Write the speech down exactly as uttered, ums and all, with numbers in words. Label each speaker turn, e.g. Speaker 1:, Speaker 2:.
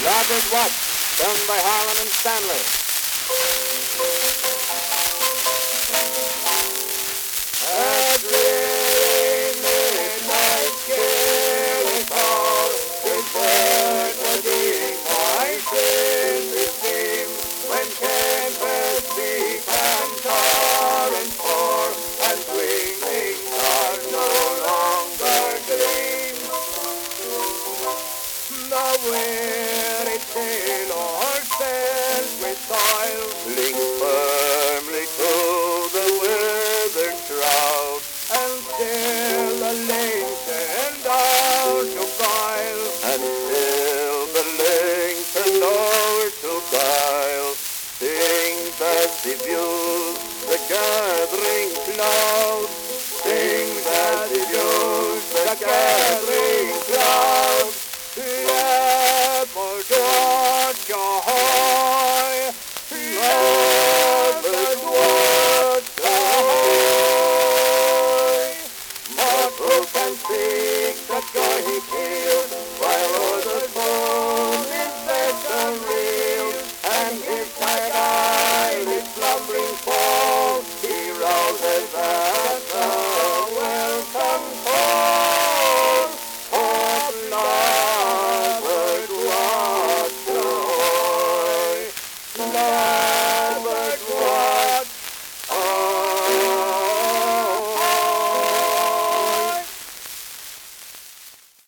Speaker 1: Robert Watts, sung by Harlan and Stanley. A dreary midnight scary call, his bird was being my favorite theme, when tempest beat and torrent pour, and swinging stars no longer gleam. The weary sailor sails with toil, clings firmly to the weathered shroud, and still the lengthened hour to guile, and still the lengthened hour to guile, sings as he views the gathering cloud, sings as he views the gathering cloud. Leopard watch ahoy, leopard watch ahoy. But who can speak the joy he